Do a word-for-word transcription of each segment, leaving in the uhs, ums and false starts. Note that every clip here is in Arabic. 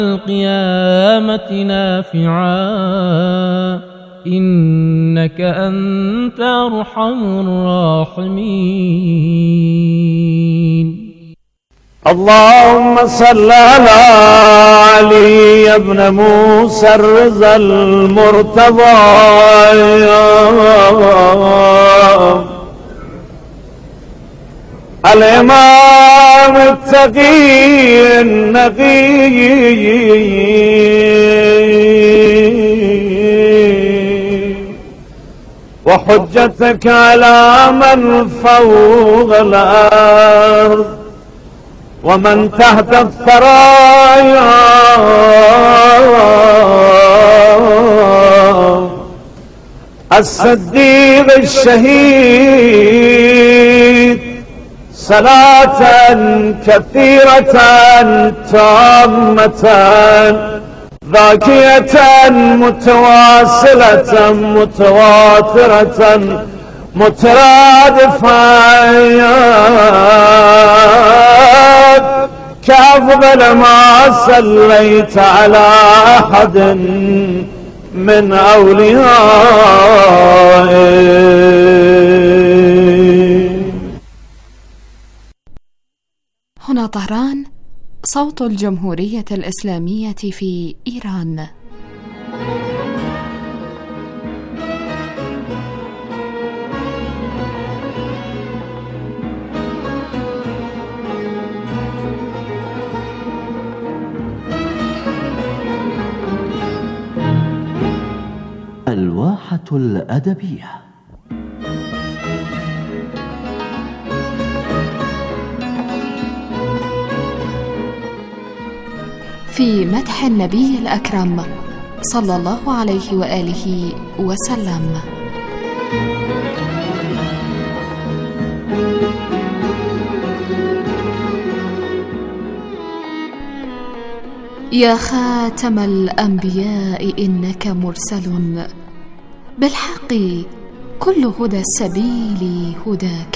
القيامة نافعا إنك أنت أرحم الراحمين. اللهم صل على علي بن موسى الرضا المرتضى الإمام التقي النقي وحجتك على من فوق الأرض ومن تحت الثرايا الصديق الشهيد صلاة كثيرة تامة ذاكية متواصلة متواترة مترادفة كأفضل ما صليت على أحد من أوليائك. هنا طهران، صوت الجمهورية الإسلامية في إيران. الواحة الأدبية. في مدح النبي الأكرم صلى الله عليه وآله وسلم. يا خاتم الأنبياء إنك مرسل بالحق، كل هدى السبيل هداك.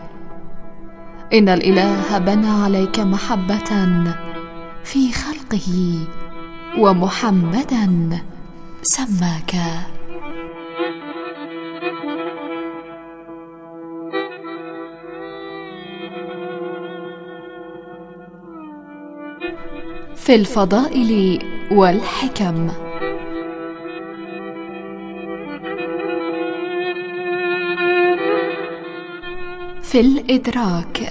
إن الإله بنى عليك محبة في خلقه ومحمدا سماك. في الفضائل والحكم. في الإدراك.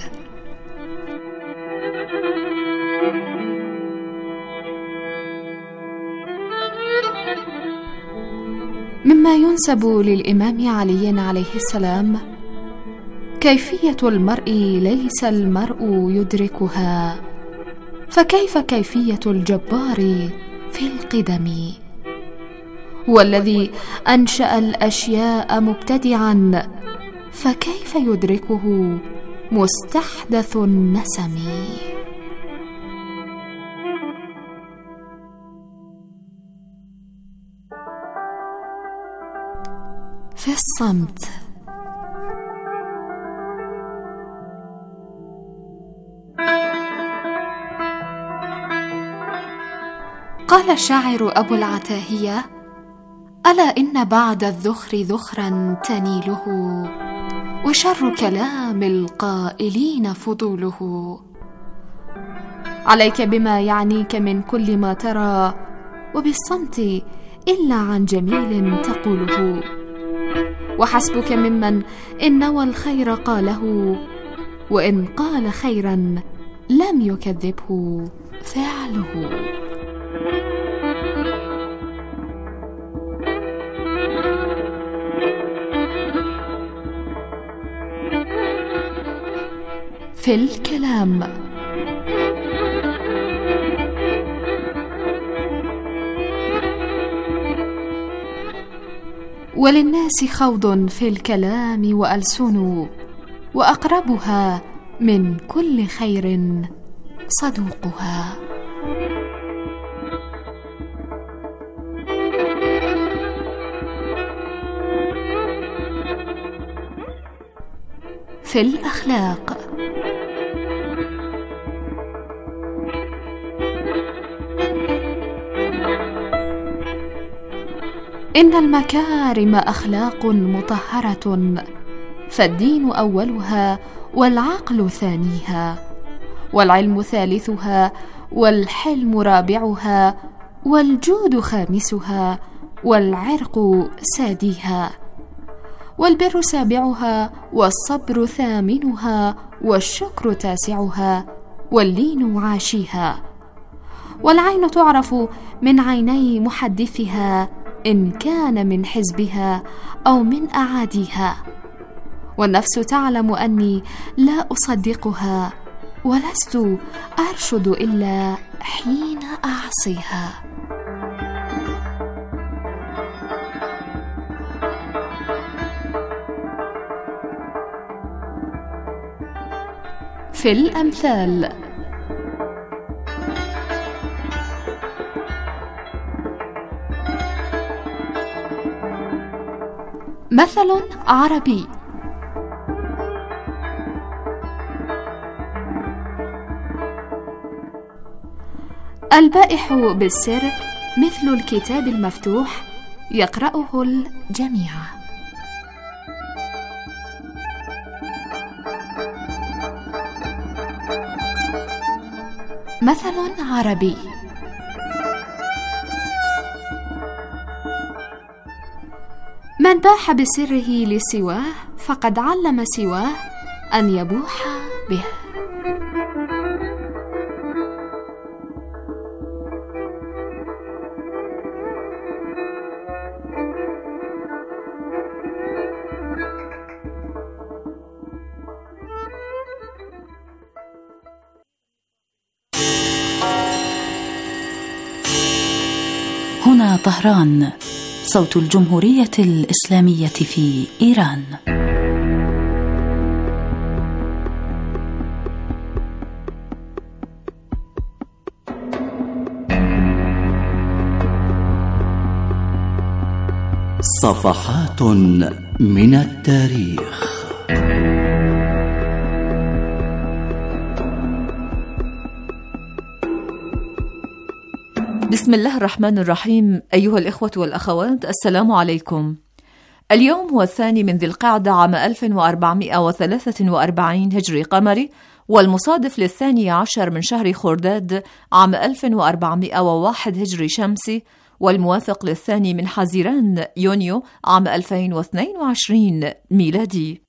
مما ينسب للإمام علي عليه السلام كيفية المرء ليس المرء يدركها، فكيف كيفية الجبار في القدم؟ والذي أنشأ الأشياء مبتدعا، فكيف يدركه مستحدث النسم؟ في الصمت. قال الشاعر أبو العتاهية: ألا إن بعد الذخر ذخرا تنيله، وشر كلام القائلين فضوله. عليك بما يعنيك من كل ما ترى، وبالصمت إلا عن جميل تقوله. وحسبك ممن إن نوى الخير قاله، وإن قال خيرا لم يكذبه فعله. في الكلام. وللناس خوض في الكلام وألسن، وأقربها من كل خير صدوقها. في الأخلاق. إن المكارم أخلاق مطهرة، فالدين أولها والعقل ثانيها، والعلم ثالثها، والحلم رابعها، والجود خامسها، والعرق ساديها، والبر سابعها، والصبر ثامنها، والشكر تاسعها، واللين عاشيها. والعين تعرف من عيني محدثها إن كان من حزبها أو من أعاديها، والنفس تعلم أني لا أصدقها، ولست أرشد إلا حين أعصيها. في الأمثال: مثل عربي: البائح بالسر مثل الكتاب المفتوح يقرأه الجميع. مثل عربي: من باح بسره لسواه فقد علم سواه أن يبوح به. هنا طهران، صوت الجمهورية الإسلامية في إيران. صفحات من التاريخ. بسم الله الرحمن الرحيم. أيها الإخوة والأخوات، السلام عليكم. اليوم هو الثاني من ذي القعدة عام ألف وأربعمائة وثلاثة وأربعين هجري قمري، والمصادف للثاني عشر من شهر خرداد عام ألف وأربعمائة وواحد هجري شمسي، والموافق للثاني من حزيران يونيو عام ألفين واثنين وعشرين ميلادي.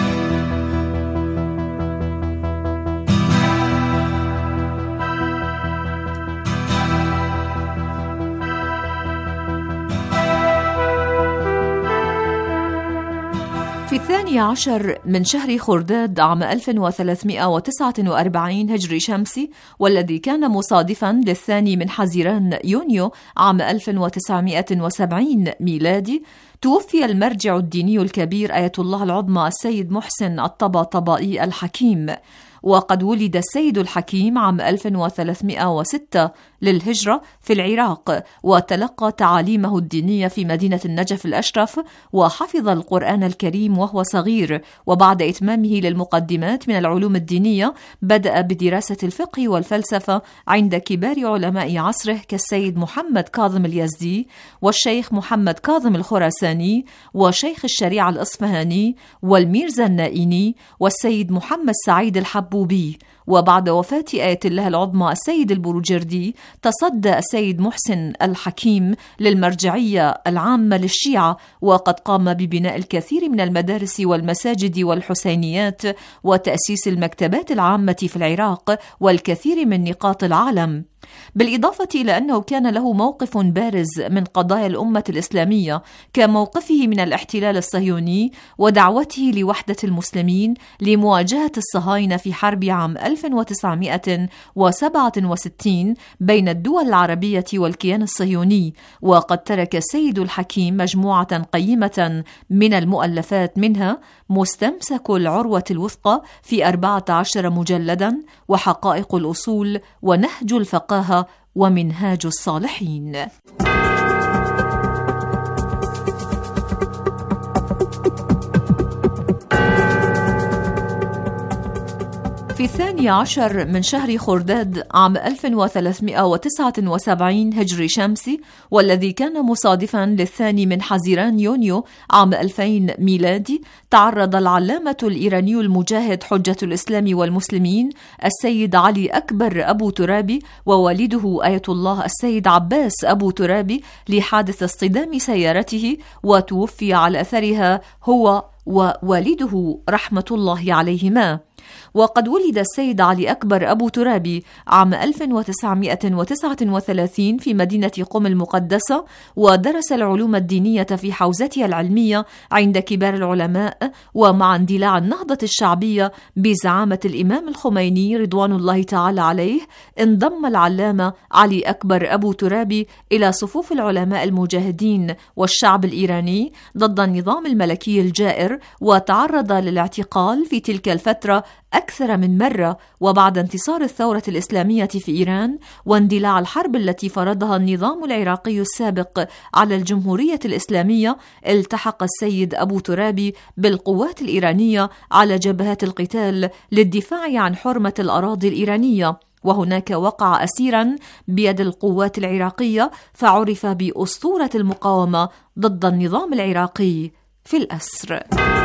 في الثاني عشر من شهر خرداد عام ألف وثلاثمائة وتسعة وأربعين هجري شمسي، والذي كان مصادفا للثاني من حزيران يونيو عام ألف وتسعمائة وسبعين ميلادي، توفي المرجع الديني الكبير آية الله العظمى السيد محسن الطباطبائي الحكيم. وقد ولد السيد الحكيم عام ألف وثلاثمائة وستة للهجرة في العراق، وتلقى تعاليمه الدينية في مدينة النجف الأشرف، وحفظ القرآن الكريم وهو صغير. وبعد إتمامه للمقدمات من العلوم الدينية بدأ بدراسة الفقه والفلسفة عند كبار علماء عصره كالسيد محمد كاظم اليزدي، والشيخ محمد كاظم الخراساني، وشيخ الشريعة الإصفهاني، والميرزا النائيني، والسيد محمد سعيد الحبوبي. وبعد وفاة آية الله العظمى السيد البروجردي، تصدى السيد محسن الحكيم للمرجعية العامة للشيعة، وقد قام ببناء الكثير من المدارس والمساجد والحسينيات، وتأسيس المكتبات العامة في العراق والكثير من نقاط العالم، بالإضافة إلى أنه كان له موقف بارز من قضايا الأمة الإسلامية، كموقفه من الاحتلال الصهيوني ودعوته لوحدة المسلمين لمواجهة الصهاينة في حرب عام ألف وتسعمائة وسبعة وستين بين الدول العربية والكيان الصهيوني. وقد ترك السيد الحكيم مجموعة قيمة من المؤلفات، منها مستمسك العروة الوثقى في أربعة عشر مجلدا، وحقائق الأصول، ونهج الفقاهة، ومنهاج الصالحين. وفي الثاني عشر من شهر خرداد عام ألف وثلاثمائة وتسعة وسبعين هجري شمسي، والذي كان مصادفا للثاني من حزيران يونيو عام ألفين ميلادي، تعرض العلامة الإيراني المجاهد حجة الإسلام والمسلمين السيد علي أكبر أبو ترابي ووالده آية الله السيد عباس أبو ترابي لحادث اصطدام سيارته، وتوفي على أثرها هو ووالده رحمة الله عليهما. وقد ولد السيد علي أكبر أبو ترابي عام ألف وتسعمائة وتسعة وثلاثين في مدينة قم المقدسة، ودرس العلوم الدينية في حوزتها العلمية عند كبار العلماء. ومع اندلاع النهضة الشعبية بزعامة الإمام الخميني رضوان الله تعالى عليه، انضم العلامة علي أكبر أبو ترابي إلى صفوف العلماء المجاهدين والشعب الإيراني ضد النظام الملكي الجائر، وتعرض للاعتقال في تلك الفترة أكثر من مرة. وبعد انتصار الثورة الإسلامية في إيران واندلاع الحرب التي فرضها النظام العراقي السابق على الجمهورية الإسلامية، التحق السيد أبو ترابي بالقوات الإيرانية على جبهات القتال للدفاع عن حرمة الأراضي الإيرانية، وهناك وقع أسيرا بيد القوات العراقية، فعرف بأسطورة المقاومة ضد النظام العراقي في الأسر.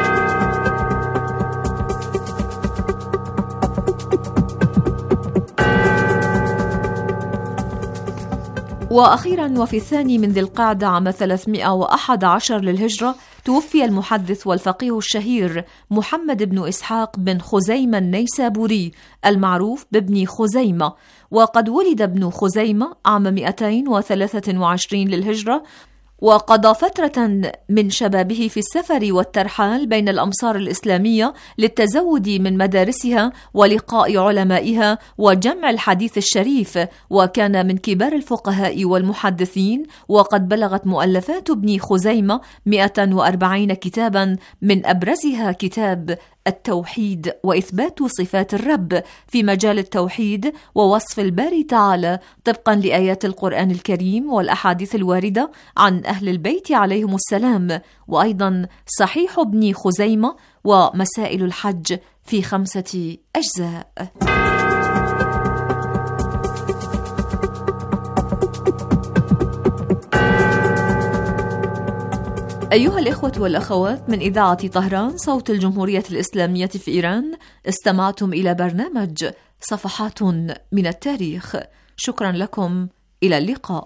وأخيرا وفي الثاني من ذي القعدة عام ثلاثمائة وأحد عشر للهجرة، توفي المحدث والفقيه الشهير محمد بن إسحاق بن خزيمة النيسابوري المعروف بابن خزيمة. وقد ولد ابن خزيمة عام مئتين وثلاثة وعشرين للهجرة، وقضى فترة من شبابه في السفر والترحال بين الأمصار الإسلامية للتزود من مدارسها ولقاء علمائها وجمع الحديث الشريف، وكان من كبار الفقهاء والمحدثين. وقد بلغت مؤلفات ابن خزيمة مئة وأربعين كتابا، من أبرزها كتاب التوحيد وإثبات صفات الرب في مجال التوحيد ووصف الباري تعالى طبقا لآيات القرآن الكريم والأحاديث الواردة عن أهل البيت عليهم السلام، وأيضا صحيح ابن خزيمة ومسائل الحج في خمسة أجزاء. أيها الإخوة والأخوات، من إذاعة طهران صوت الجمهورية الإسلامية في إيران، استمعتم إلى برنامج صفحات من التاريخ. شكرا لكم، إلى اللقاء.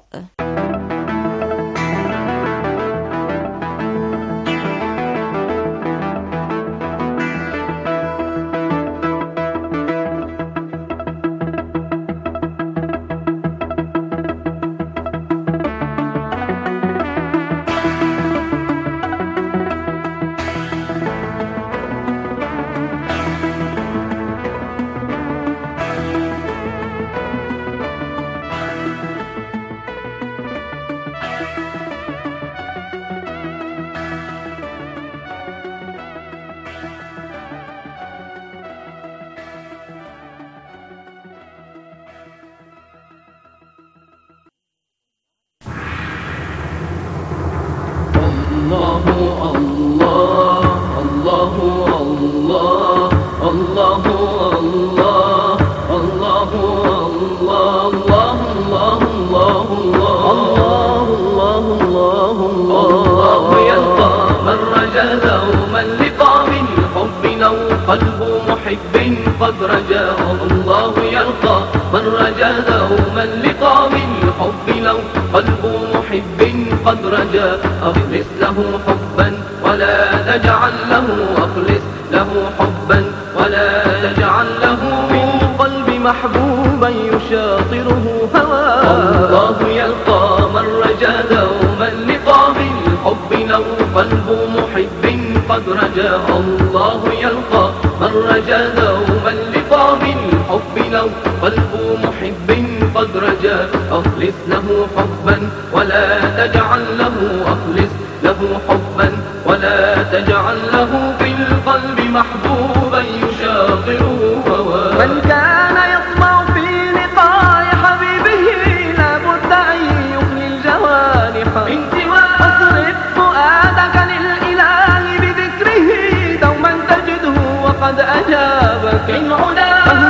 قلب محب قد رجاه الله يلقى من رجا دوما لقاء الحب لو قلب محب قد رجا أخلص له حبا ولا تجعل له أخلص له حبا ولا تجعل له من قلب محبوبا يشاطره هواه الله يلقى من رجا دوما لقاء الحب لو قلب محب قد رجا الله يلقى من رجا دوما لقاء الحب لو قلب محب قد رجا أخلص له حبا ولا تجعل له أخلص له حبا ولا تجعل له في القلب محبوبا يشاطره هواه من كان يطمع في لقاء حبيبه لابد أن يخلي الجوانح انتواء واصرف فؤادك للإله بذكره دوما تجده وقد أجابك إن عداه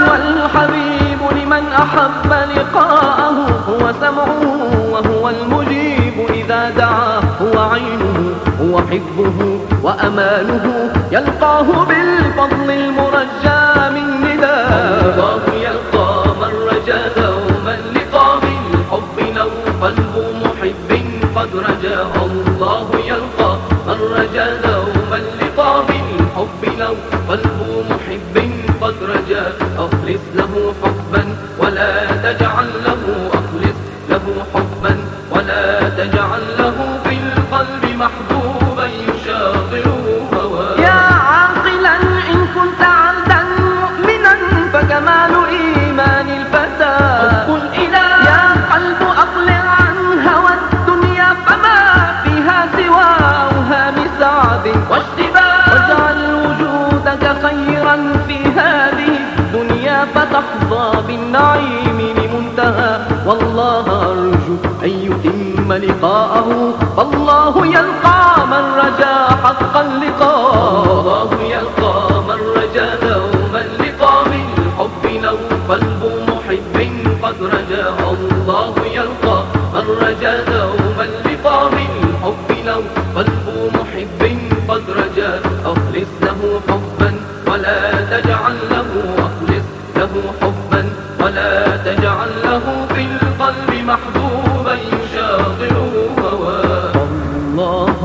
هو سمعه وهو المجيب إذا دعاه، هو عينه هو حبه وأمانه، يلقاه بالفضل المرجى من نداء. الله يلقى من رجا دوما لقاء بالحب لو قلب محب قد رجا. الله يلقى من رجا دوما لقاء بالحب لو قلب محب قد رجا. أخلص له حبا ولا تجعل له، أخلص له حبا ولا تجعل له في القلب محبوبا يشاغله هواه. يا عاقلا إن كنت عبدا مؤمنا فكمال إيمان الفتى حب الإله. يا قلب أقلع عن هوى الدنيا فما فيها سوى أوهام سعد واشتباه، واجعل وجودك خيرا في هذه الدنيا فتحظى بالنعيم لمنتهى. والله أرجو أن يتم لقاءه، فالله يلقى من رجا حق اللقاء. الله يلقى من رجا دوما لقاء بالحب لو قلب محب قد رجا. الله يلقى من رجا دوما لقاء بالحب لو قلب محب قد رجا. أخلص له حبا ولا تجعل له، أخلص له حبا ولا تجعل له في القلب محبوبا يشاغله هواه. الله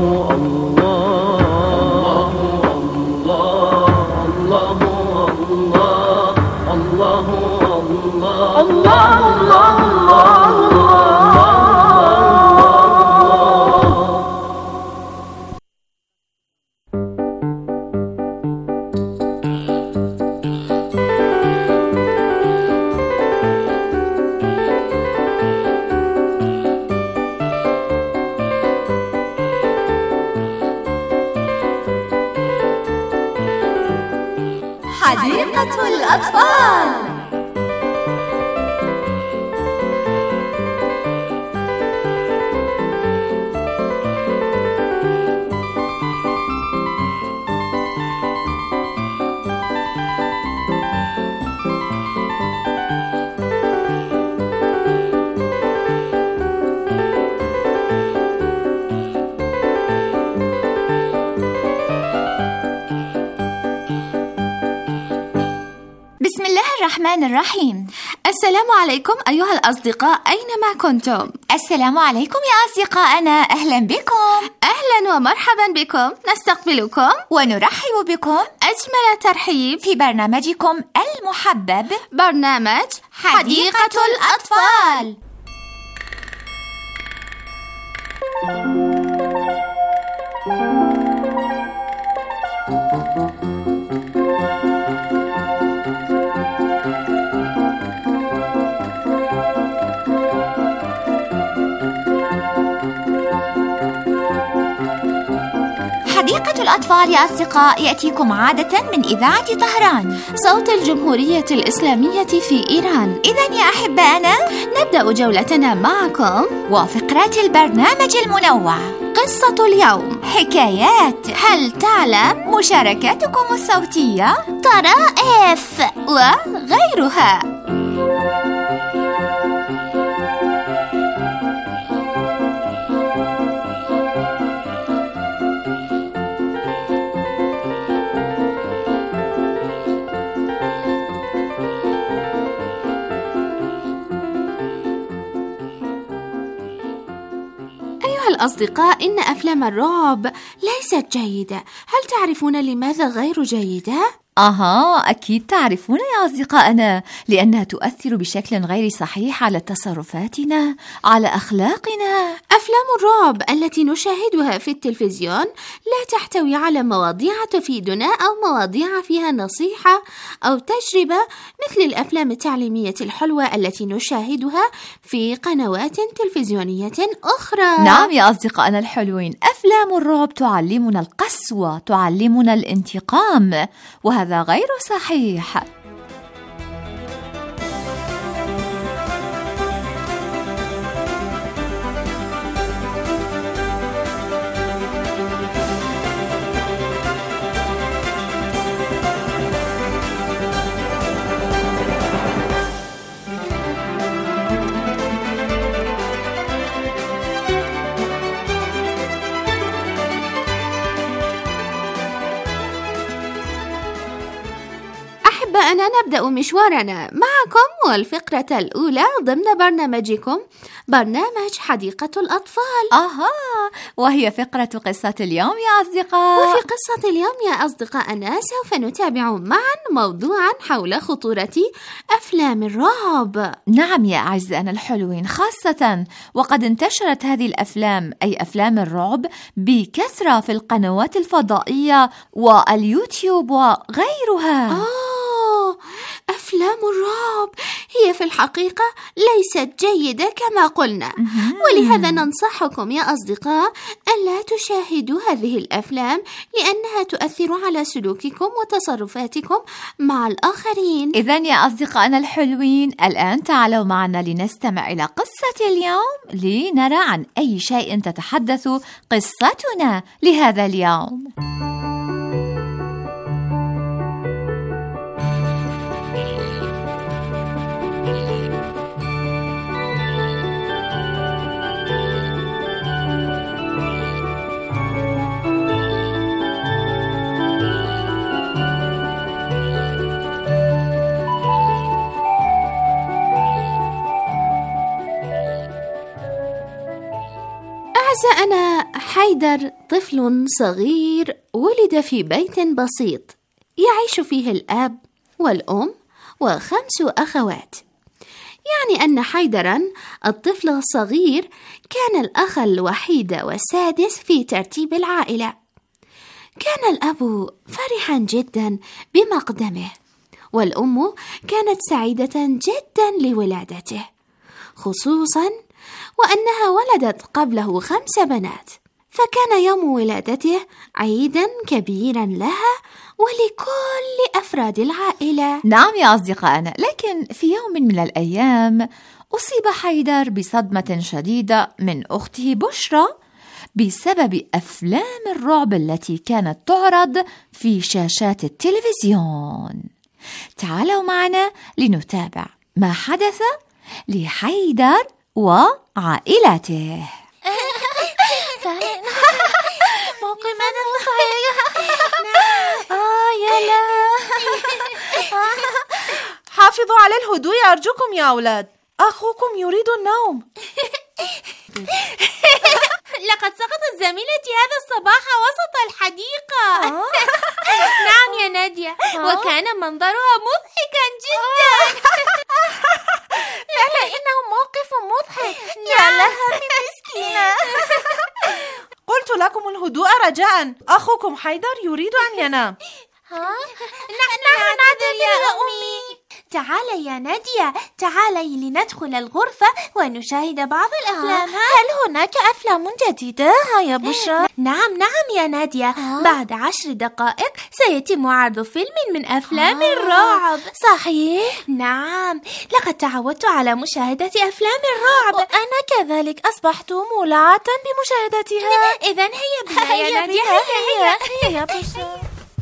الله الله الله الله الله الله الله الله. حديقة الأطفال. بسم الله الرحمن الرحيم. السلام عليكم أيها الأصدقاء أينما كنتم. السلام عليكم يا أصدقائنا، أهلا بكم. أهلا ومرحبا بكم، نستقبلكم ونرحب بكم أجمل ترحيب في برنامجكم المحبب، برنامج حديقة الأطفال. حديقة الأطفال يا أصدقاء يأتيكم عادة من إذاعة طهران، صوت الجمهورية الإسلامية في إيران. إذن يا أحبائنا نبدأ جولتنا معكم وفقرات البرنامج المنوع، قصة اليوم، حكايات، هل تعلم، مشاركاتكم الصوتية، طرائف وغيرها. الأصدقاء، إن أفلام الرعب ليست جيدة. هل تعرفون لماذا غير جيدة؟ أها، أكيد تعرفون يا أصدقائنا، لأنها تؤثر بشكل غير صحيح على تصرفاتنا، على أخلاقنا. أفلام الرعب التي نشاهدها في التلفزيون لا تحتوي على مواضيع تفيدنا أو مواضيع فيها نصيحة أو تجربة مثل الأفلام التعليمية الحلوة التي نشاهدها في قنوات تلفزيونية أخرى. نعم يا أصدقائنا الحلوين، أفلام الرعب تعلمنا القسوة، تعلمنا الانتقام، وهذا غير صحيح. والآن نبدأ مشوارنا معكم والفقرة الأولى ضمن برنامجكم برنامج حديقة الأطفال. أها، وهي فقرة قصة اليوم يا أصدقاء. وفي قصة اليوم يا أصدقائنا سوف نتابع معا موضوعا حول خطورة أفلام الرعب. نعم يا أعزائنا الحلوين، خاصة وقد انتشرت هذه الأفلام أي أفلام الرعب بكثرة في القنوات الفضائية واليوتيوب وغيرها. آه، أفلام الرعب هي في الحقيقة ليست جيدة كما قلنا، ولهذا ننصحكم يا أصدقاء ألا تشاهدوا هذه الأفلام لأنها تؤثر على سلوككم وتصرفاتكم مع الآخرين. إذن يا أصدقائنا الحلوين، الآن تعالوا معنا لنستمع إلى قصة اليوم لنرى عن أي شيء تتحدث قصتنا لهذا اليوم. أعزائنا، حيدر طفل صغير ولد في بيت بسيط يعيش فيه الأب والأم وخمس أخوات. يعني أن حيدرا الطفل الصغير كان الأخ الوحيد والسادس في ترتيب العائلة. كان الأب فرحا جدا بمقدمه، والأم كانت سعيدة جدا لولادته، خصوصا وأنها ولدت قبله خمس بنات، فكان يوم ولادته عيدا كبيرا لها ولكل أفراد العائلة. نعم يا أصدقائنا، لكن في يوم من الأيام أصيب حيدر بصدمة شديدة من أخته بشرى بسبب أفلام الرعب التي كانت تعرض في شاشات التلفزيون. تعالوا معنا لنتابع ما حدث لحيدر وعائلته. موقف ماذا آه يا لا. حافظوا على الهدوء أرجوكم يا أولاد، أخوكم يريد النوم. لقد سقطت زميلتي هذا الصباح وسط الحديقة. نعم يا نادية، وكان منظرها مضحكا جدا. فعلا إنه موقف مضحك. يا لها من مسكينة. قلت لكم الهدوء رجاء، أخوكم حيدر يريد أن ينام. نحن نعتذر يا أمي. تعالي يا نادية، تعالي لندخل الغرفة ونشاهد بعض الأفلام. هل هناك أفلام جديدة يا بشرى؟ نعم نعم يا نادية، بعد عشر دقائق سيتم عرض فيلم من أفلام آه. الرعب. صحيح؟ نعم، لقد تعودت على مشاهدة أفلام الرعب. وأنا كذلك أصبحت مولعة بمشاهدتها. إذن هيا بنا يا نادية، هيا هيا يا بشرى.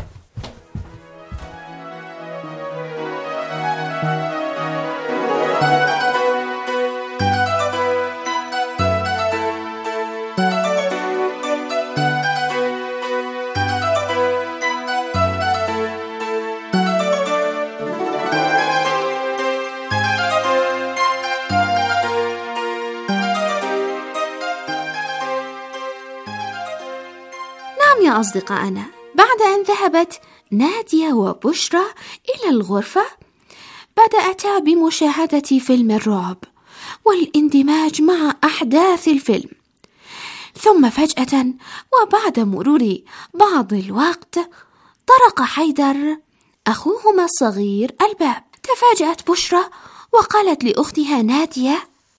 يا أصدقائنا، بعد أن ذهبت نادية وبشرى إلى الغرفة، بدأتا بمشاهدة فيلم الرعب والاندماج مع أحداث الفيلم. ثم فجأة وبعد مرور بعض الوقت طرق حيدر أخوهما الصغير الباب. تفاجأت بشرى وقالت لأختها نادية: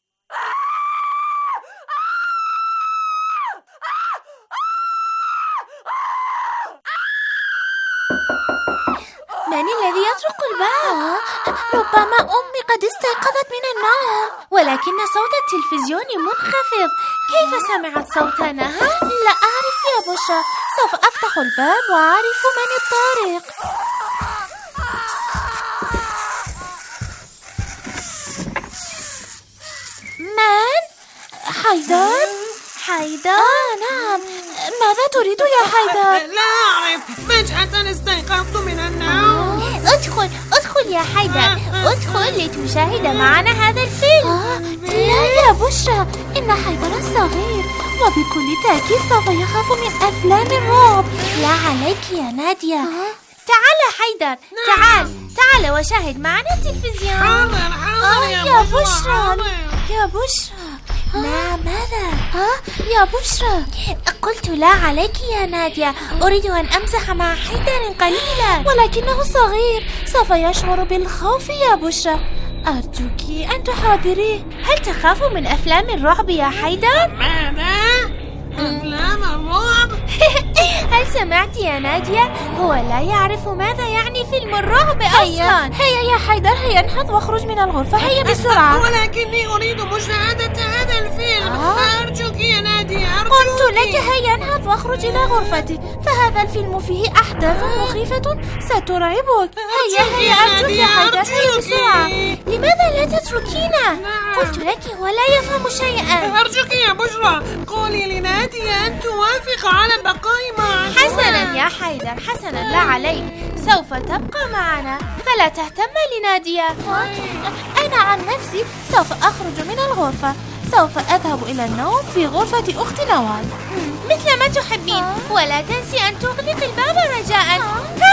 من الذي يطرق الباب؟ ربما أمي قد استيقظت من النوم، ولكن صوت التلفزيون منخفض. كيف سمعت صوتنا؟ لا أعرف يا بشرى، سوف أفتح الباب وأعرف من الطارق. من؟ حيدر؟ حيدر؟ آه نعم، ماذا تريد يا حيدر؟ لا أعرف، فجأة استيقظت من النوم. ادخل ادخل ادخل يا حيدر، ادخل لتشاهد معنا هذا الفيلم. آه لا يا بشرى، إن حيدر صغير وبكل تأكيد سوف يخاف من أفلام الرعب. لا عليك يا نادية. آه؟ تعال حيدر، تعال تعال وشاهد معنا التلفزيون. حاضر حاضر آه يا, يا بشرى, بشرى يا بشرى. لا ماذا؟ ها يا بشرى؟ قلت لا عليك يا نادية، أريد أن أمزح مع حيدر قليلا، ولكنه صغير سوف يشعر بالخوف يا بشرى. أرجوك أن تحاضريه. هل تخاف من أفلام الرعب يا حيدر؟ ماذا؟ أفلام الرعب؟ هل سمعت يا نادية؟ هو لا يعرف ماذا يعني فيلم الرعب أصلا. هيا يا حيدر، هيا انهض واخرج من الغرفة، هيا بسرعة. ولكني أريد مشاهدة هذا الفيلم. آه؟ أرجوك يا نادية، أرجوك. قلت لك هيا انهض واخرج إلى غرفتي، فهذا الفيلم فيه أحداث مخيفة سترعبك. هيا هيا أرجوك يا حيدر، هيا بسرعة. لماذا لا تتركينا؟ قلت لك هو لا يفهم شيئا. أرجوك يا بشرى، قولي لنادية أن توافق على البقاء معنا. حسنا يا حيدر، حسنا، لا عليك، سوف تبقى معنا، فلا تهتم لنادية. أنا عن نفسي سوف أخرج من الغرفة، سوف أذهب إلى النوم في غرفة أخت نوال مثل ما تحبين، ولا تنسي أن تغلق الباب رجاء.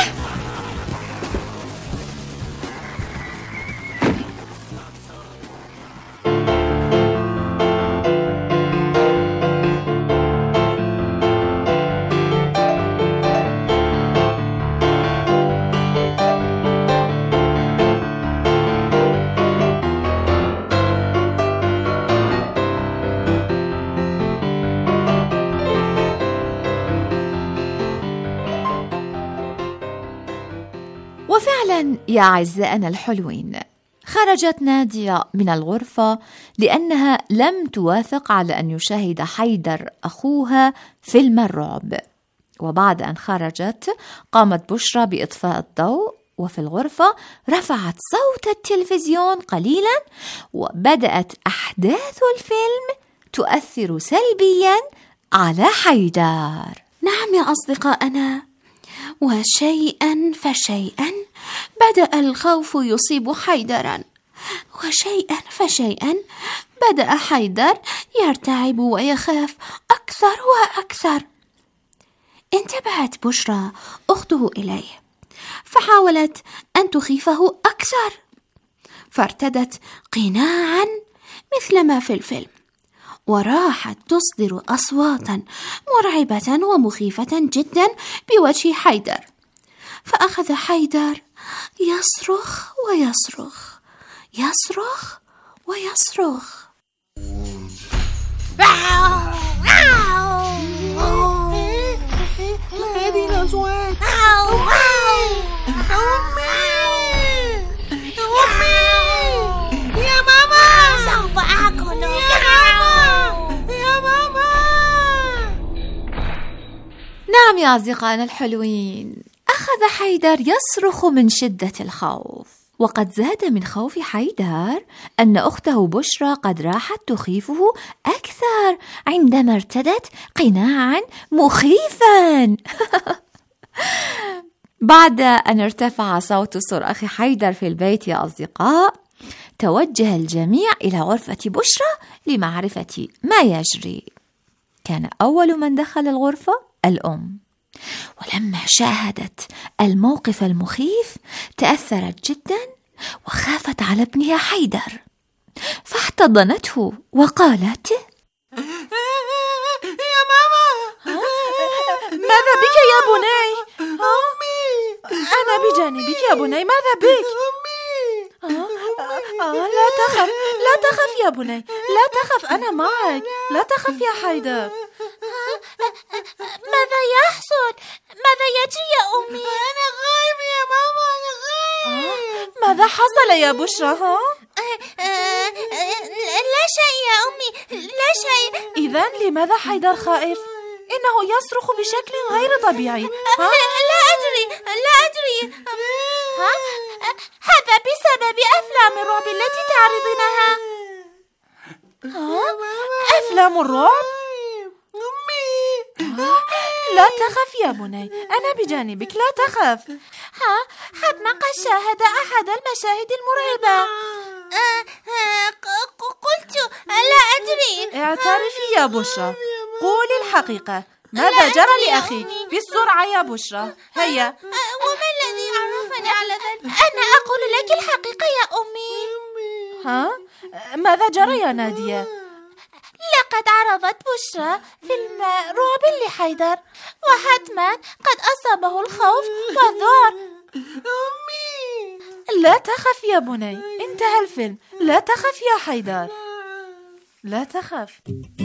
وفعلا يا أعزائنا الحلوين، خرجت نادية من الغرفة لأنها لم توافق على أن يشاهد حيدر أخوها فيلم الرعب. وبعد أن خرجت قامت بشرى بإطفاء الضوء، وفي الغرفة رفعت صوت التلفزيون قليلا، وبدأت أحداث الفيلم تؤثر سلبيا على حيدر. نعم يا أصدقائنا، وشيئا فشيئا بدأ الخوف يصيب حيدرا، وشيئا فشيئا بدأ حيدر يرتعب ويخاف أكثر وأكثر. انتبهت بشرى أخته إليه، فحاولت أن تخيفه أكثر، فارتدت قناعا مثل ما في الفيلم، وراحت تصدر أصواتا مرعبة ومخيفة جدا بوجه حيدر. فأخذ حيدر يصرخ ويصرخ يصرخ ويصرخ. هذه الأصوات. يا ماما، سوف أكلك. نعم يا أصدقائنا الحلوين، أخذ حيدر يصرخ من شدة الخوف، وقد زاد من خوف حيدر أن أخته بشرى قد راحت تخيفه أكثر عندما ارتدت قناعا مخيفا. بعد أن ارتفع صوت صراخ حيدر في البيت يا أصدقاء، توجه الجميع إلى غرفة بشرى لمعرفة ما يجري. كان أول من دخل الغرفة الأم، ولما شاهدت الموقف المخيف تأثرت جدا وخافت على ابنها حيدر، فاحتضنته وقالت: يا ماما، ماذا بك يا بني؟ أمي، أنا بجانبك يا بني، ماذا بك؟ أمي، آه آه لا تخف، لا تخف يا بني، لا تخف، أنا معك، لا تخف يا حيدر. ماذا يحصل؟ ماذا يجري يا أمي؟ أنا خايف يا ماما، أنا خايف. آه ماذا حصل يا بشرى؟ ها؟ لا شيء يا أمي، لا شيء. إذن لماذا حيدر خائف؟ إنه يصرخ بشكل غير طبيعي. ها؟ لا أدري، لا أدري. ها؟ هذا بسبب أفلام الرعب التي تعرضينها. ها؟ أفلام الرعب؟ أمي، لا تخف يا بني، أنا بجانبك، لا تخف. ها حتما قد شاهد أحد المشاهد المرعبة. أه أه قلت لا أدري. اعترفي يا بشرى، قولي الحقيقة، ماذا جرى لأخيك؟ بسرعة يا بشرى، هيا. أه وما الذي عرفني على ذلك؟ أنا أقول لك الحقيقة يا أمي. ها؟ ماذا جرى يا نادية؟ لقد عرضت بشرى فيلم رعب لحيدر، وحتما قد أصابه الخوف والذعر. أمي لا تخف يا بني، انتهى الفيلم، لا تخف يا حيدر، لا تخف.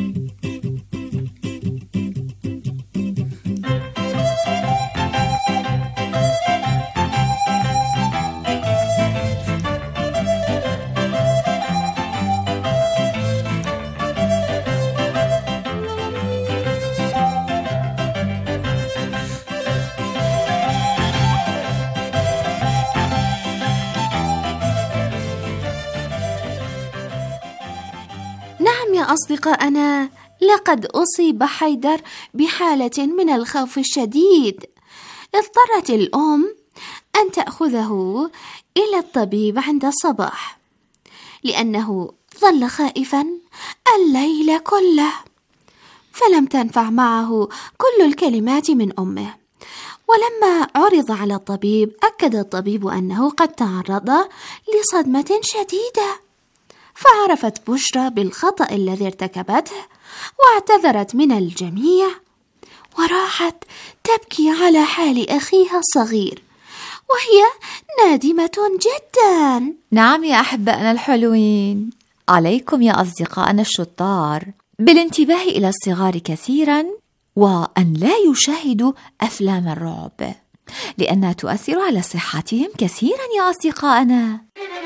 نعم يا أصدقائنا، لقد أصيب حيدر بحالة من الخوف الشديد. اضطرت الأم أن تأخذه إلى الطبيب عند الصباح، لأنه ظل خائفا الليل كله، فلم تنفع معه كل الكلمات من أمه. ولما عرض على الطبيب، أكد الطبيب أنه قد تعرض لصدمة شديدة، فعرفت بشرى بالخطأ الذي ارتكبته واعتذرت من الجميع، وراحت تبكي على حال أخيها الصغير وهي نادمة جدا. نعم يا أحبائنا الحلوين، عليكم يا أصدقائنا الشطار بالانتباه إلى الصغار كثيرا، وأن لا يشاهدوا أفلام الرعب، لأنها تؤثر على صحتهم كثيرا يا أصدقائنا.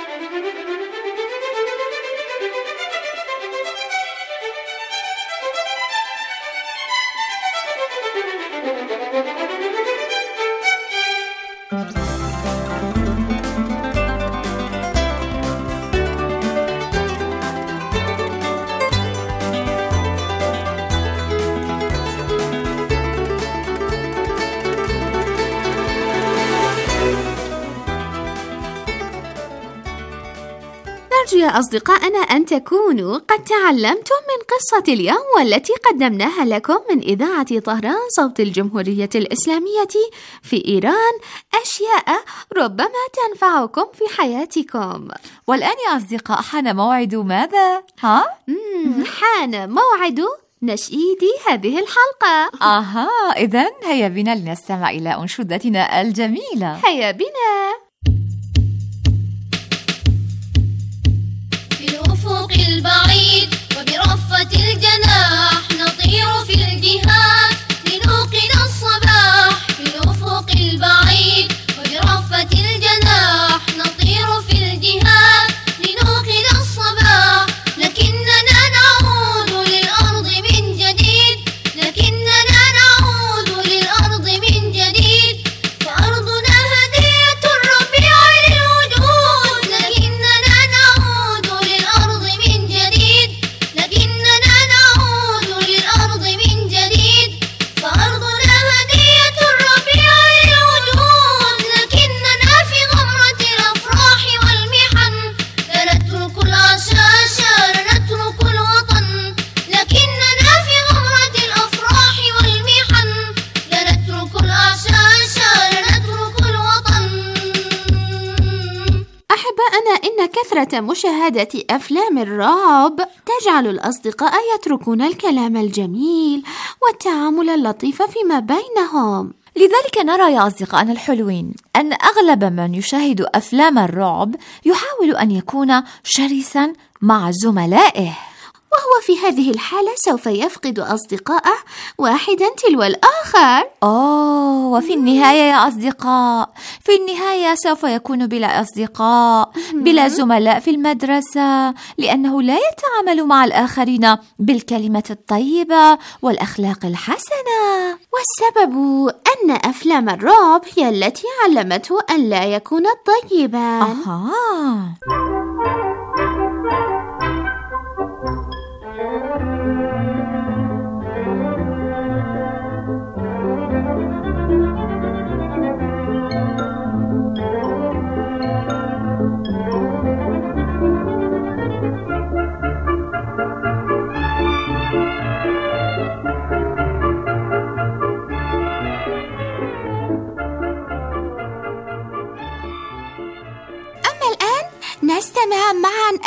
نرجو يا أصدقائنا أن تكونوا قد تعلمتم من قصة اليوم والتي قدمناها لكم من إذاعة طهران صوت الجمهورية الإسلامية في إيران أشياء ربما تنفعكم في حياتكم. والآن يا أصدقاء حان موعد ماذا؟ ها؟ حان موعد نشيد هذه الحلقة. آها، إذن هيا بنا لنستمع إلى أنشودتنا الجميلة. هيا بنا. الأفق البعيد وبرفة الجناح نطير في الجهاد لنوقظ الصباح. في الأفق البعيد وبرفة الجناح نطير في الجهاد لنوقظ الصباح. لكننا نعود للأرض من جديد، لكننا نعود للأرض من جديد، فأرضنا هدية الربيع للوجود. لكننا نعود للأرض من جديد، لكننا نعود للأرض من جديد، فأرضنا هدية الربيع للوجود. لكننا في غمرة الأفراح والمحن لا نترك العشاش، لا نترك الوطن. لكننا في غمرة الأفراح والمحن لا نترك العشاش، لا نترك الوطن. أحبائنا، إن كثرة مشاهدة أفلام الرعب تجعل الأصدقاء يتركون الكلام الجميل والتعامل اللطيف فيما بينهم. لذلك نرى يا أصدقائنا الحلوين أن أغلب من يشاهد أفلام الرعب يحاول أن يكون شرسا مع زملائه، وهو في هذه الحالة سوف يفقد أصدقائه واحدا تلو الآخر. أوه، وفي النهاية يا أصدقاء، في النهاية سوف يكون بلا أصدقاء، بلا زملاء في المدرسة، لأنه لا يتعامل مع الآخرين بالكلمة الطيبة والأخلاق الحسنة. والسبب أن أفلام الرعب هي التي علمته أن لا يكون طيبا. أها.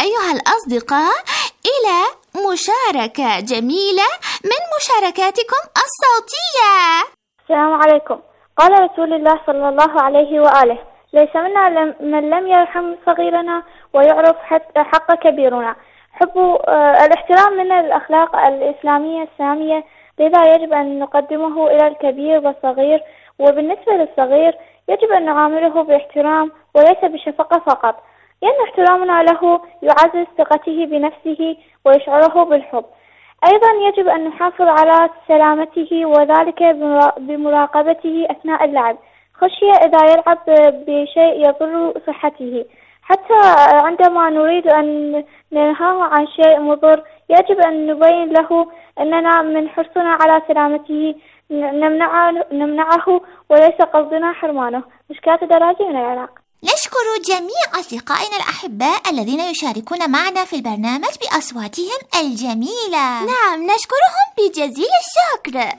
أيها الأصدقاء إلى مشاركة جميلة من مشاركاتكم الصوتية. السلام عليكم. قال رسول الله صلى الله عليه وآله: ليس منا من لم يرحم صغيرنا ويعرف حق كبيرنا. حب الاحترام من الأخلاق الإسلامية السامية، لذا يجب أن نقدمه إلى الكبير والصغير. وبالنسبة للصغير يجب أن نعامله باحترام وليس بشفقة فقط، لأن احترامنا له يعزز ثقته بنفسه ويشعره بالحب. أيضا يجب أن نحافظ على سلامته، وذلك بمراقبته أثناء اللعب، خشية إذا يلعب بشيء يضر صحته. حتى عندما نريد أن ننهاه عن شيء مضر يجب أن نبين له أننا من حرصنا على سلامته نمنعه, نمنعه وليس قصدنا حرمانه. مشكلة دراجي من العراق. نشكر جميع أصدقائنا الأحباء الذين يشاركون معنا في البرنامج بأصواتهم الجميلة. نعم، نشكرهم بجزيل الشكر.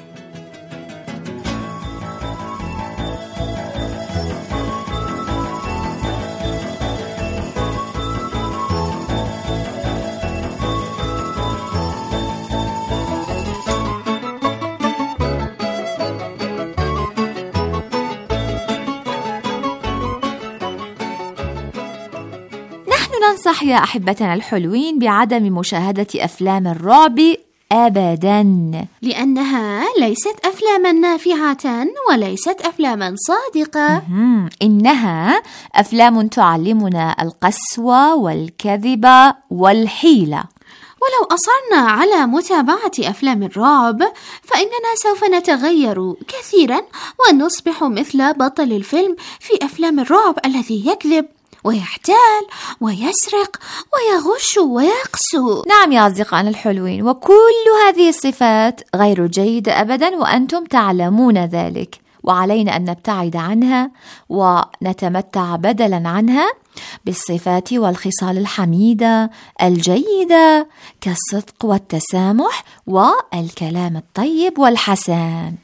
ننصح يا أحبتنا الحلوين بعدم مشاهدة أفلام الرعب أبداً، لأنها ليست أفلاما نافعة وليست أفلاما صادقة. إنها أفلام تعلمنا القسوة والكذب والحيلة. ولو أصرنا على متابعة أفلام الرعب فإننا سوف نتغير كثيرا ونصبح مثل بطل الفيلم في أفلام الرعب الذي يكذب ويحتال ويسرق ويغش ويقسو. نعم يا أصدقائنا الحلوين، وكل هذه الصفات غير جيدة أبدا وأنتم تعلمون ذلك، وعلينا أن نبتعد عنها ونتمتع بدلا عنها بالصفات والخصال الحميدة الجيدة كالصدق والتسامح والكلام الطيب والحسن.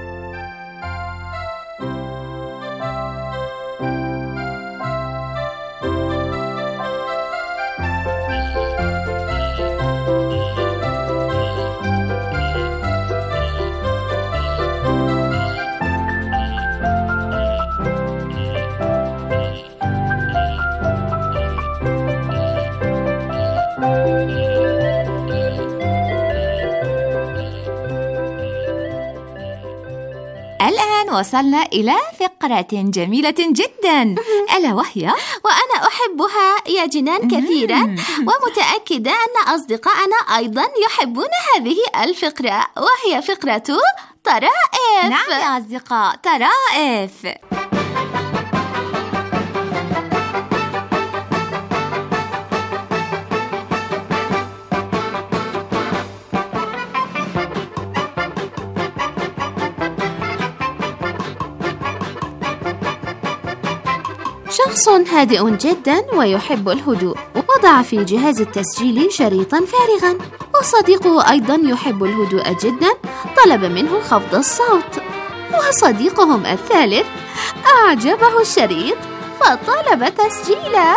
الآن وصلنا إلى فقرة جميلة جدا، ألا وهي وأنا أحبها يا جنان كثيرا، ومتأكدة أن أصدقائنا أيضا يحبون هذه الفقرة، وهي فقرة طرائف. نعم يا أصدقاء، طرائف. شخص هادئ جدا ويحب الهدوء، ووضع في جهاز التسجيل شريطا فارغا، وصديقه أيضا يحب الهدوء جدا، طلب منه خفض الصوت، وصديقهم الثالث أعجبه الشريط فطلب تسجيله.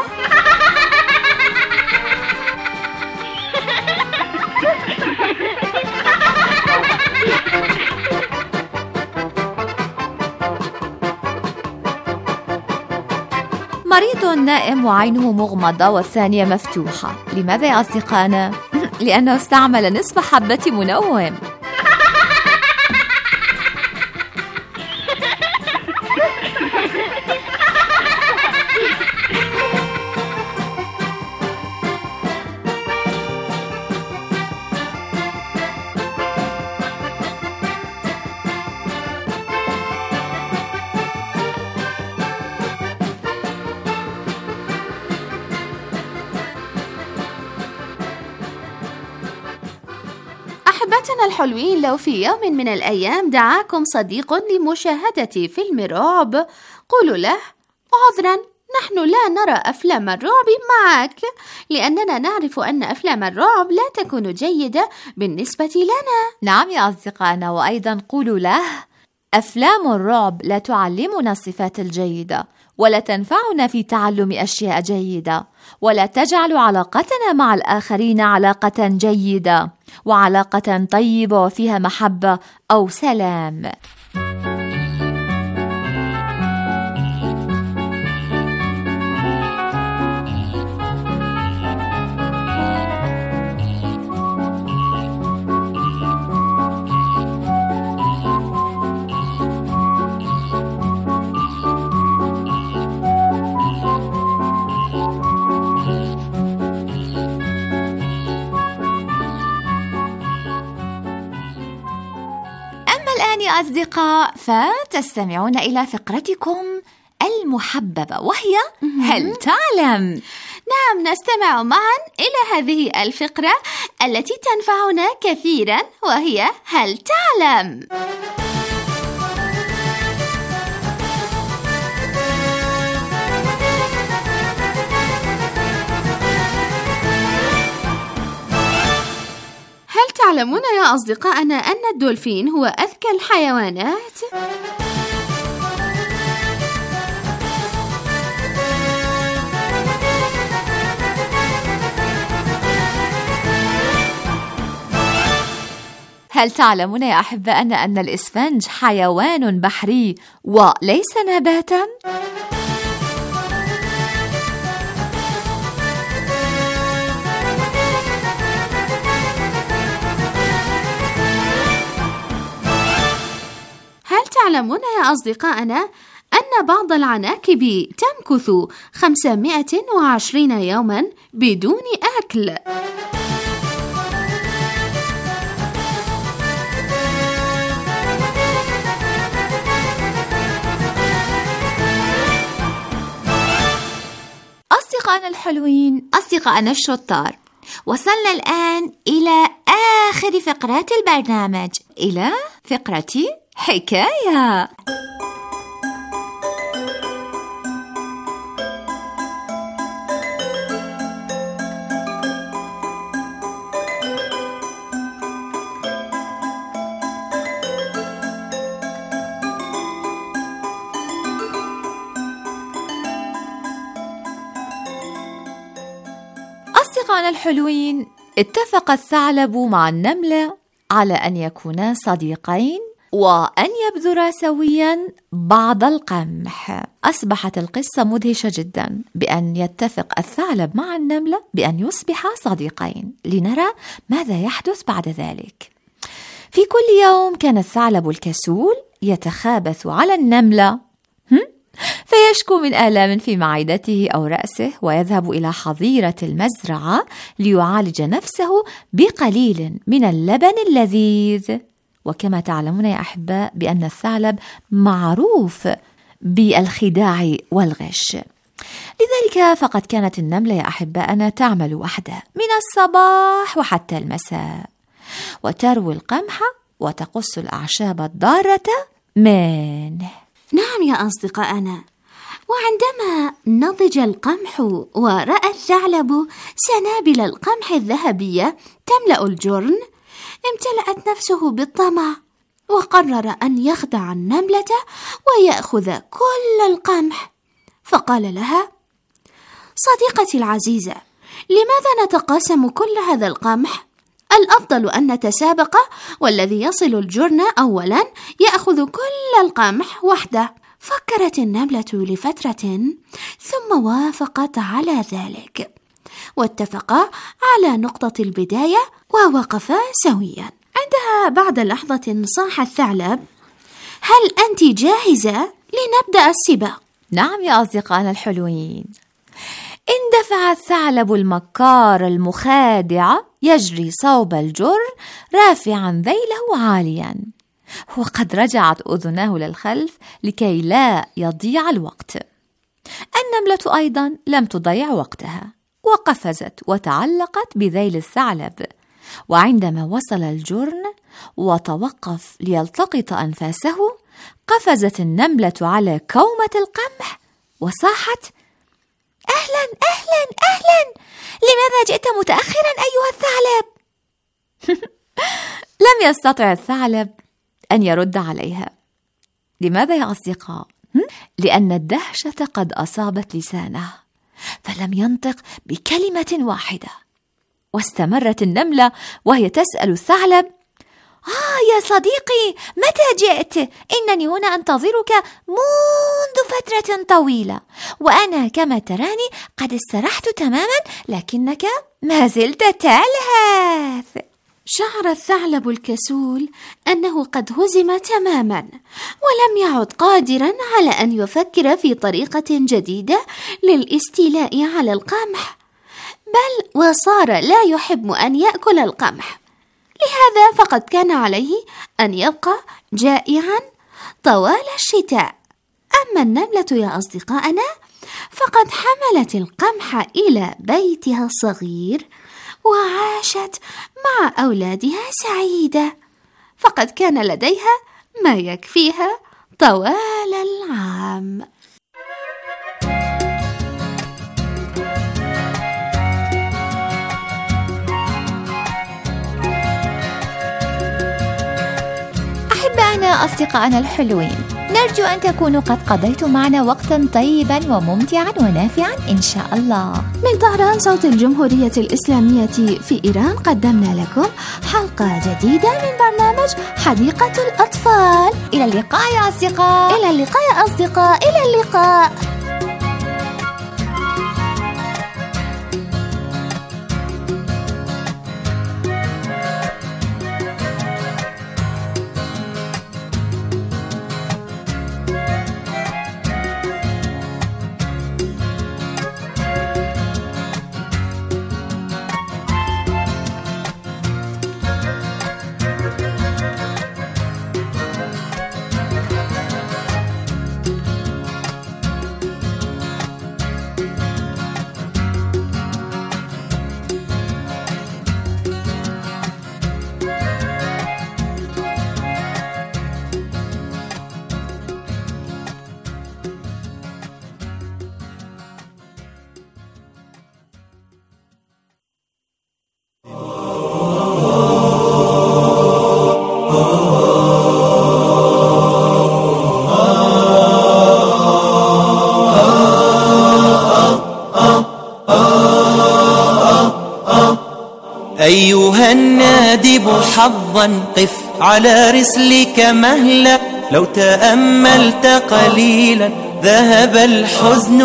مريض نائم وعينه مغمضة والثانية مفتوحة. لماذا يا أصدقائنا؟ لأنه استعمل نصف حبة منوم. أحبتنا الحلوين، لو في يوم من الأيام دعاكم صديق لمشاهدة فيلم رعب، قولوا له: عذرا، نحن لا نرى أفلام الرعب معك، لأننا نعرف أن أفلام الرعب لا تكون جيدة بالنسبة لنا. نعم يا أصدقائنا، وأيضا قولوا له: أفلام الرعب لا تعلمنا الصفات الجيدة، ولا تنفعنا في تعلم أشياء جيدة، ولا تجعل علاقتنا مع الآخرين علاقة جيدة وعلاقة طيبة وفيها محبة أو سلام. أصدقاء، فتستمعون إلى فقرتكم المحببة وهي هل تعلم؟ نعم، نستمع معا إلى هذه الفقرة التي تنفعنا كثيرا وهي هل تعلم؟ هل تعلمون يا أصدقائنا أن الدولفين هو أذكى الحيوانات؟ هل تعلمون يا أحبائنا أن الإسفنج حيوان بحري وليس نباتا؟ تعلمون يا أصدقائنا أن بعض العناكب تمكث خمسمائة وعشرين يوما بدون أكل. أصدقائنا الحلوين، أصدقائنا الشطار، وصلنا الآن إلى آخر فقرات البرنامج، إلى فقرة حكاية. أصدقائنا الحلوين، اتفق الثعلب مع النملة على أن يكونا صديقين وأن يبذرا سويا بعض القمح. أصبحت القصة مدهشة جدا بأن يتفق الثعلب مع النملة بأن يصبحا صديقين. لنرى ماذا يحدث بعد ذلك. في كل يوم كان الثعلب الكسول يتخابث على النملة فيشكو من آلام في معدته أو رأسه، ويذهب إلى حظيرة المزرعة ليعالج نفسه بقليل من اللبن اللذيذ. وكما تعلمون يا أحباء بأن الثعلب معروف بالخداع والغش، لذلك فقد كانت النملة يا أحباءنا تعمل وحدها من الصباح وحتى المساء، وتروي القمح وتقص الأعشاب الضارة منه. نعم يا أصدقائنا، وعندما نضج القمح ورأى الثعلب سنابل القمح الذهبية تملأ الجرن، امتلأت نفسه بالطمع، وقرر أن يخدع النملة ويأخذ كل القمح. فقال لها: صديقتي العزيزة، لماذا نتقاسم كل هذا القمح؟ الأفضل أن نتسابق، والذي يصل الجرن أولا يأخذ كل القمح وحده. فكرت النملة لفترة ثم وافقت على ذلك، واتفقا على نقطة البداية ووقفا سويا. عندها بعد لحظة صاح الثعلب: هل أنت جاهزة لنبدأ السباق؟ نعم يا أصدقائنا الحلوين. اندفع الثعلب المكار المخادع يجري صوب الجر رافعا ذيله عاليا، وقد رجعت أذناه للخلف لكي لا يضيع الوقت. النملة أيضا لم تضيع وقتها، وقفزت وتعلقت بذيل الثعلب، وعندما وصل الجرن وتوقف ليلتقط أنفاسه قفزت النملة على كومة القمح وصاحت: أهلا أهلا أهلا، لماذا جئت متأخرا أيها الثعلب؟ لم يستطع الثعلب أن يرد عليها. لماذا يا أصدقاء؟ لأن الدهشة قد أصابت لسانه، فلم ينطق بكلمة واحدة. واستمرت النملة وهي تسأل الثعلب: آه يا صديقي، متى جئت؟ إنني هنا أنتظرك منذ فترة طويلة، وأنا كما تراني قد استرحت تماما، لكنك ما زلت تلهث. شعر الثعلب الكسول أنه قد هزم تماما، ولم يعد قادرا على أن يفكر في طريقة جديدة للاستيلاء على القمح، بل وصار لا يحب أن يأكل القمح. لهذا فقد كان عليه أن يبقى جائعا طوال الشتاء. أما النملة يا أصدقائنا فقد حملت القمح إلى بيتها الصغير وعاشت مع أولادها سعيدة، فقد كان لديها ما يكفيها طوال العام. أحبائنا أصدقائنا الحلوين، نرجو أن تكونوا قد قضيتم معنا وقتا طيبا وممتعا ونافعا إن شاء الله. من طهران صوت الجمهورية الإسلامية في إيران قدمنا لكم حلقة جديدة من برنامج حديقة الأطفال. إلى اللقاء يا أصدقاء. إلى اللقاء يا أصدقاء. إلى اللقاء. أيها النادب حظا قف على رسلك مهلا، لو تأملت قليلا ذهب الحزن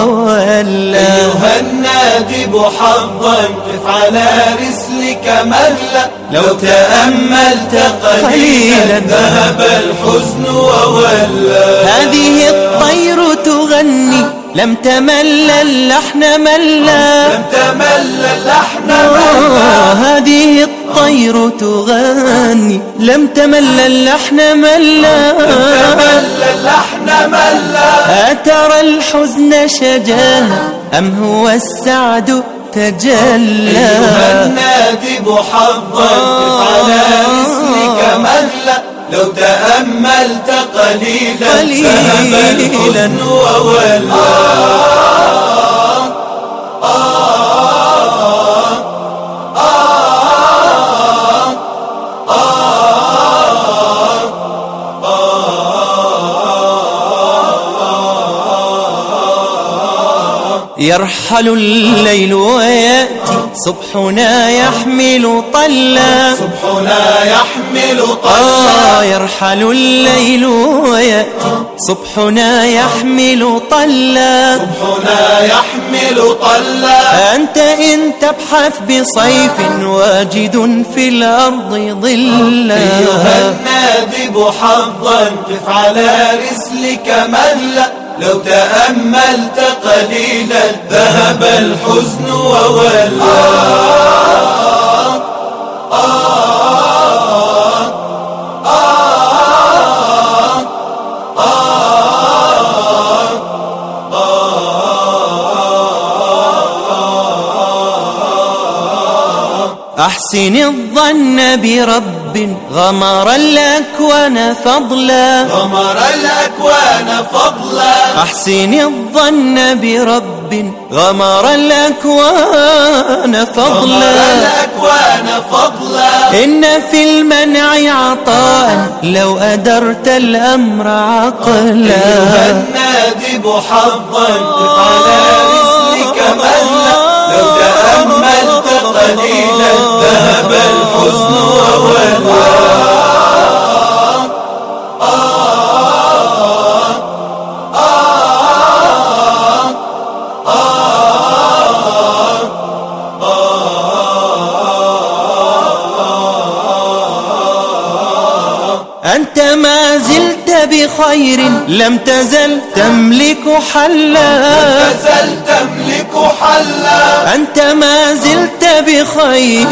وولى. أيها النادب حظا قف على رسلك مهلا، لو تأملت قليلا ذهب الحزن وولى. هذه الطير تغني لم تمل اللحن ملا، لم تمل اللحن ملا. هذه الطير تغني لم تمل اللحن ملا، لم تمل اللحن ملا. أترى الحزن شجاها أم هو السعد تجلى؟ أيها النادب حظا قف على رسلك مهلا، لو تأملت قليلا ذهب الحزن وولى. يرحل الليل ويأتي صبحنا يحمل طلا، صبحنا يحمل طلا. آه يرحل الليل ويأتي صبحنا يحمل طلا، صبحنا يحمل طلا. أنت إن تبحث بصيف واجد في الأرض ظلا. أيها النادب حظا قف على رسلك مهلا، لو تأملت قليلا ذهب الحزن وولى. آه آه آه أحسن الظن برب غمر الأكوان فضلا، غمر الأكوان فضلا. أحسن الظن برب غمر الأكوان فضلا. الأكوان فضلا. إن في المنع عطاء لو أدرت الأمر عقلا. أيها النادب حظا قف على رسلك مهلا. لو تأملت قليلا ذهب الحزن وولى. أنت ما زلت بخير لم تزل تملك حلا. لم تزل تملك حلا. أنت ما زلت بخير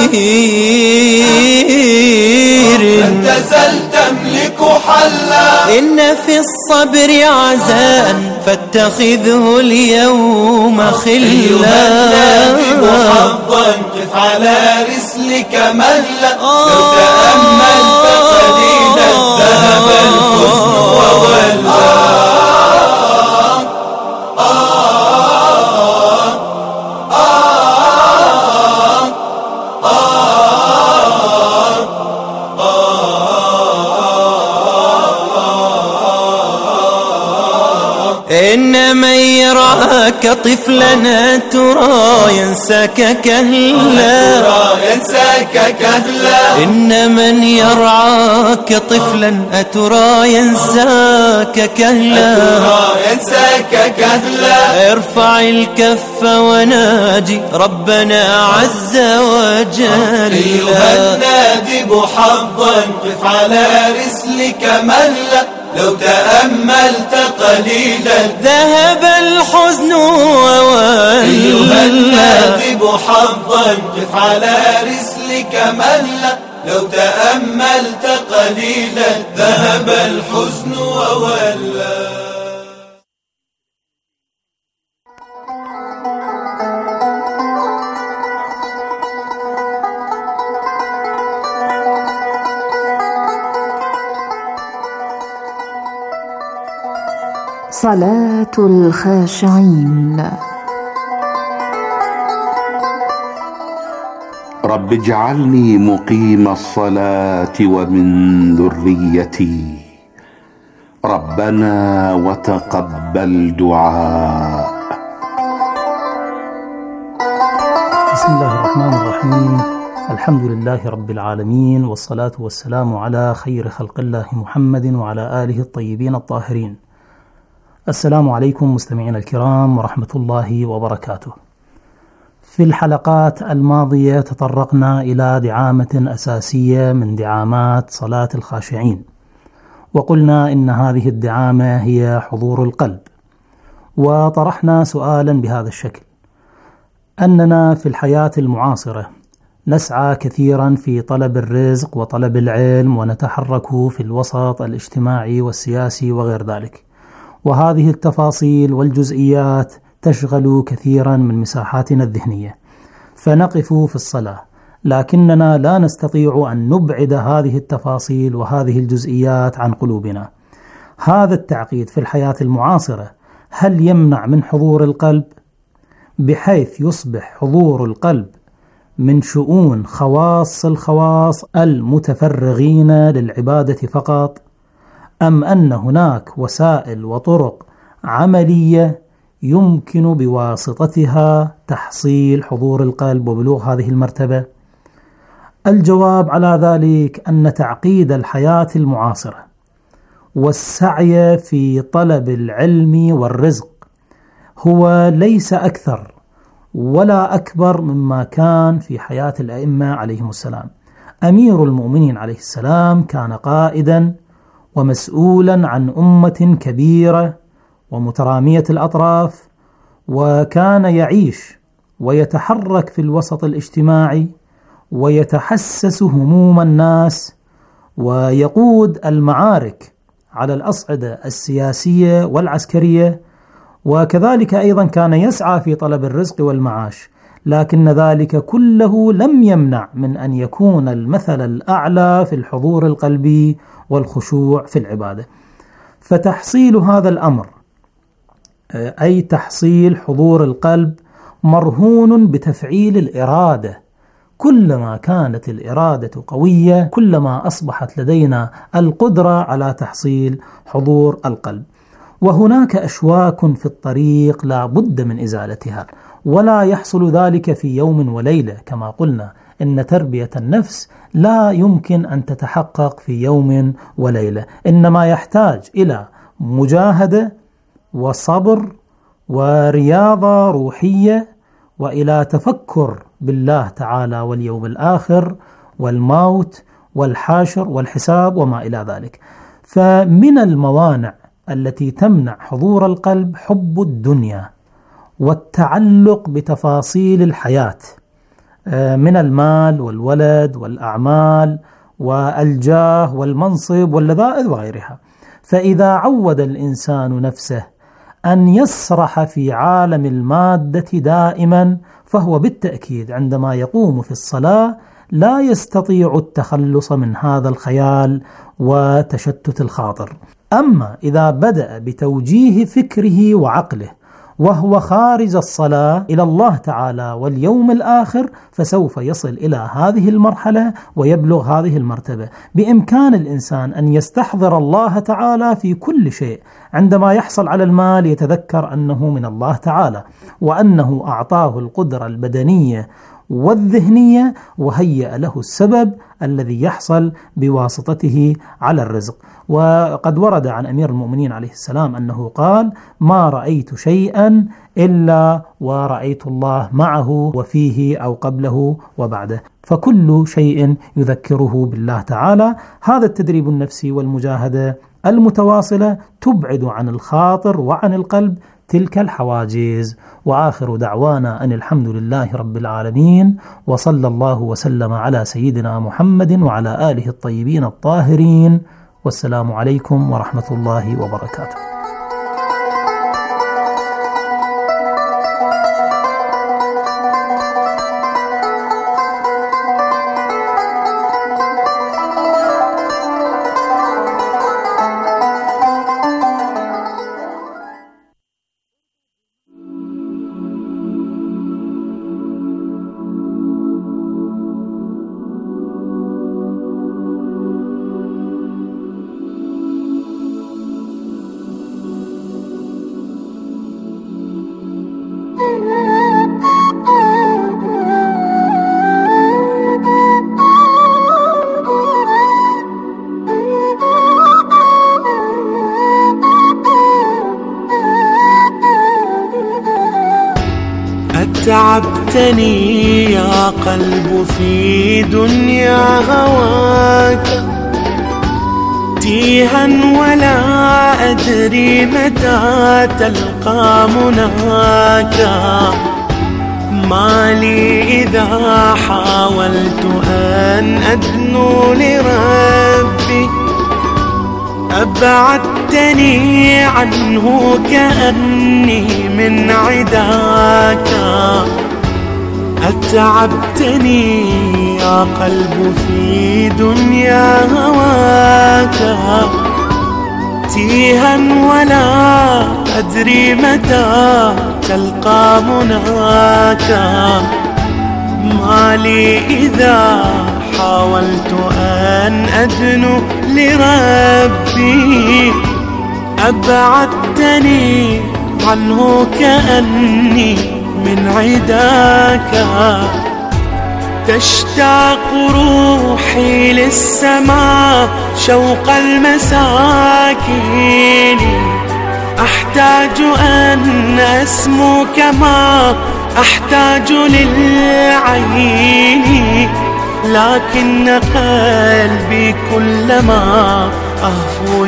لم تزل تملك حلا. إن في الصبر عزاء فاتخذه اليوم خلا. أيها النادب حظا قف على رسلك مهلا. لو تأملت قليلا ذهب الحزن وولى. إن من يراك طفلا ترى ينساك كهلا. ينساك كهلا. إن من يرعاك طفلا أترى ينساك كهلا. ينساك كهلا. ارفع الكف وناجي ربنا عز وجل. أيها النادب حظا قف على رسلك مهلا. لو تأملت قليلا ذهب الحزن وولى. أيها النادب حظا قف على رسلك مهلا. لو تأملت قليلا ذهب الحزن وولى. صلاة الخاشعين. رب اجعلني مقيم الصلاة ومن ذريتي. ربنا وتقبل دعاء. بسم الله الرحمن الرحيم. الحمد لله رب العالمين، والصلاة والسلام على خير خلق الله محمد وعلى آله الطيبين الطاهرين. السلام عليكم مستمعينا الكرام ورحمة الله وبركاته. في الحلقات الماضية تطرقنا إلى دعامة أساسية من دعامات صلاة الخاشعين، وقلنا إن هذه الدعامة هي حضور القلب، وطرحنا سؤالا بهذا الشكل: أننا في الحياة المعاصرة نسعى كثيرا في طلب الرزق وطلب العلم، ونتحرك في الوسط الاجتماعي والسياسي وغير ذلك، وهذه التفاصيل والجزئيات تشغل كثيرا من مساحاتنا الذهنية، فنقف في الصلاة لكننا لا نستطيع أن نبعد هذه التفاصيل وهذه الجزئيات عن قلوبنا. هذا التعقيد في الحياة المعاصرة هل يمنع من حضور القلب، بحيث يصبح حضور القلب من شؤون خواص الخواص المتفرغين للعبادة فقط، أم أن هناك وسائل وطرق عملية يمكن بواسطتها تحصيل حضور القلب وبلوغ هذه المرتبة؟ الجواب على ذلك أن تعقيد الحياة المعاصرة والسعي في طلب العلم والرزق هو ليس أكثر ولا أكبر مما كان في حياة الأئمة عليهم السلام. أمير المؤمنين عليه السلام كان قائدا ومسؤولا عن أمة كبيرة ومترامية الأطراف، وكان يعيش ويتحرك في الوسط الاجتماعي ويتحسس هموم الناس ويقود المعارك على الأصعدة السياسية والعسكرية، وكذلك أيضا كان يسعى في طلب الرزق والمعاش، لكن ذلك كله لم يمنع من أن يكون المثل الأعلى في الحضور القلبي والخشوع في العبادة. فتحصيل هذا الأمر، أي تحصيل حضور القلب، مرهون بتفعيل الإرادة. كلما كانت الإرادة قوية كلما أصبحت لدينا القدرة على تحصيل حضور القلب. وهناك أشواك في الطريق لا بد من إزالتها، ولا يحصل ذلك في يوم وليلة. كما قلنا إن تربية النفس لا يمكن أن تتحقق في يوم وليلة، إنما يحتاج إلى مجاهدة وصبر ورياضة روحية، وإلى تفكر بالله تعالى واليوم الآخر والموت والحاشر والحساب وما إلى ذلك. فمن الموانع التي تمنع حضور القلب حب الدنيا والتعلق بتفاصيل الحياة من المال والولد والأعمال والجاه والمنصب واللذائذ وغيرها. فإذا عود الإنسان نفسه أن يسرح في عالم المادة دائما، فهو بالتأكيد عندما يقوم في الصلاة لا يستطيع التخلص من هذا الخيال وتشتت الخاطر. أما إذا بدأ بتوجيه فكره وعقله وهو خارج الصلاة إلى الله تعالى واليوم الآخر، فسوف يصل إلى هذه المرحلة ويبلغ هذه المرتبة. بإمكان الإنسان أن يستحضر الله تعالى في كل شيء. عندما يحصل على المال يتذكر أنه من الله تعالى، وأنه أعطاه القدرة البدنية والذهنية، وهيأ له السبب الذي يحصل بواسطته على الرزق. وقد ورد عن أمير المؤمنين عليه السلام أنه قال: ما رأيت شيئا إلا ورأيت الله معه وفيه أو قبله وبعده. فكل شيء يذكره بالله تعالى. هذا التدريب النفسي والمجاهدة المتواصلة تبعد عن الخاطر وعن القلب تلك الحواجز. وآخر دعوانا أن الحمد لله رب العالمين، وصلى الله وسلم على سيدنا محمد وعلى آله الطيبين الطاهرين، والسلام عليكم ورحمة الله وبركاته. تعبتني يا قلب في دنيا هواك تيها، ولا أدري متى تلقى مناك. ما لي إذا حاولت أن أدنو لربي، أبعدتني عنه كأني من عداك. أتعبتني يا قلب في دنيا هواك تيها، ولا أدري متى تلقى مناك. ما لي إذا حاولت أن أدنو لربي، أبعدتني عنه كأني من عداك. تشتاق روحي للسماء شوق المساكين، أحتاج أن أسمو كما أحتاج للعين. لكن قلبي كلما أهفو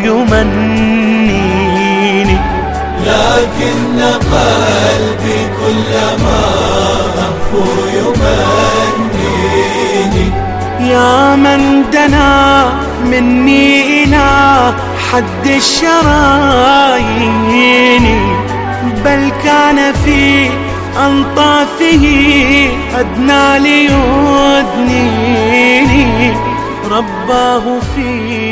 يمنيني، لكن قلبي كلما أهفو يمنيني. يا من دنا مني إلى حد الشرايين، بل كان في أنطافه أدنى ليدنيني. رباه في